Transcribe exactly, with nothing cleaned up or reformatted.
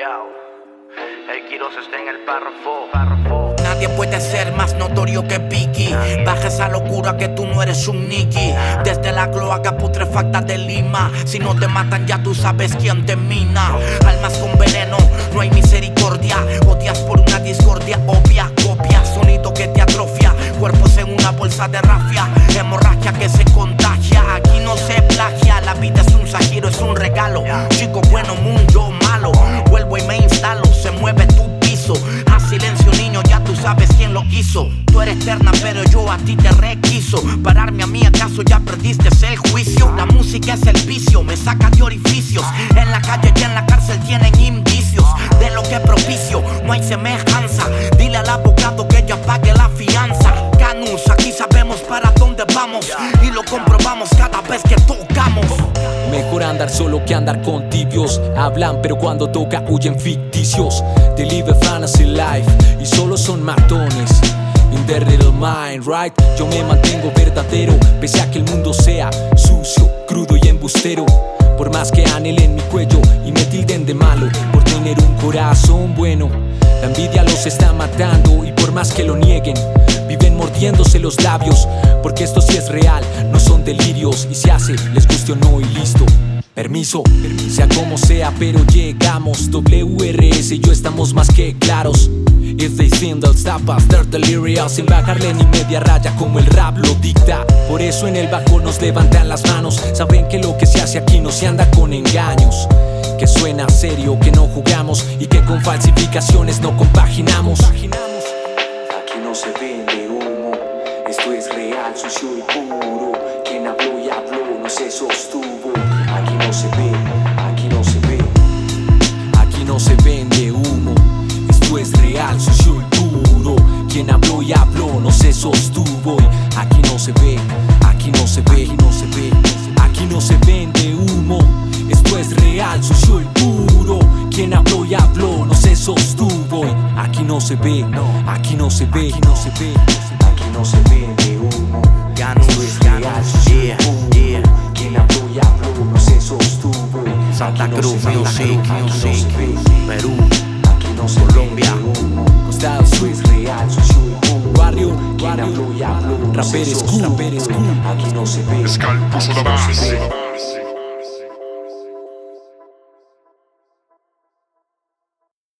Yo, el Quiroz está en el párrafo, párrafo. Nadie puede ser más notorio que Biggie. Baja esa locura que tú no eres un Nicky. Desde la cloaca putrefacta de Lima. Si no te matan ya tú sabes quién te mina. Almas con veneno, no hay misericordia. Odias por una discordia obvia. Copia, sonido que te atrofia. Cuerpos en una bolsa de rafia. Hemorragia que se contagia. Aquí no se plagia. La vida es un sajiro, es un regalo. Chico bueno, mundo malo. Vuelvo y me instalo, se mueve tu piso. Haz silencio niño, ya tú sabes quién lo hizo. Tú eres eterna pero yo a ti te requiso. Pararme a mí acaso ya perdiste el juicio. La música es el vicio, me saca de orificios. En la calle y en la cárcel tienen indicios de lo que propicio, no hay semejanza. Dile al abogado que ya pague la fianza. Canus, aquí sabemos para dónde vamos y lo comprobamos cada vez que tocamos. Mejor andar solo que andar con tibios. Hablan pero cuando toca huyen ficticios. They live a fantasy life y solo son matones. In the real mind, right? Yo me mantengo verdadero, pese a que el mundo sea sucio, crudo y embustero. Por más que anhelen mi cuello y me tilden de malo por tener un corazón bueno, la envidia los está matando y por más que lo nieguen, viven mordiéndose los labios. Porque esto sí es real, no son delirios. Y se hace, les guste o no y listo. Permiso, sea como sea, pero llegamos. W R S y yo estamos más que claros. If they think they'll stop us, they're delirious. Sin bajarle ni media raya como el rap lo dicta. Por eso en el bajo nos levantan las manos. Saben que lo que se hace aquí no se anda con engaños. Que suena serio, que no jugamos y que con falsificaciones no compaginamos. Aquí no se vende humo, esto es real, sucio y puro. Quien habló y habló no se sostuvo. Aquí no se ve, aquí no se ve. Aquí no se vende humo, esto es real, sucio y puro. Quien habló y habló no se sostuvo. Y aquí no se ve, aquí no se ve, aquí no se ve. Aquí no se vende humo, esto es real, sucio y puro. Quien habló y habló no se sostuvo. Y aquí no se ve, aquí no se ve, aquí no se ve. Aquí no se vende humo, esto es real, sucio y puro. Quien habló y habló no se sostuvo. Santa Cruz, Music, Music, Perú, Aquí no se Colombia, vende humo, Costados, esto es real, sucio y puro. barrio, Quien barrio, habló y habló no se Raperes cool, sostuvo. raperes cool. Aquí no se ve, Scal puso la base.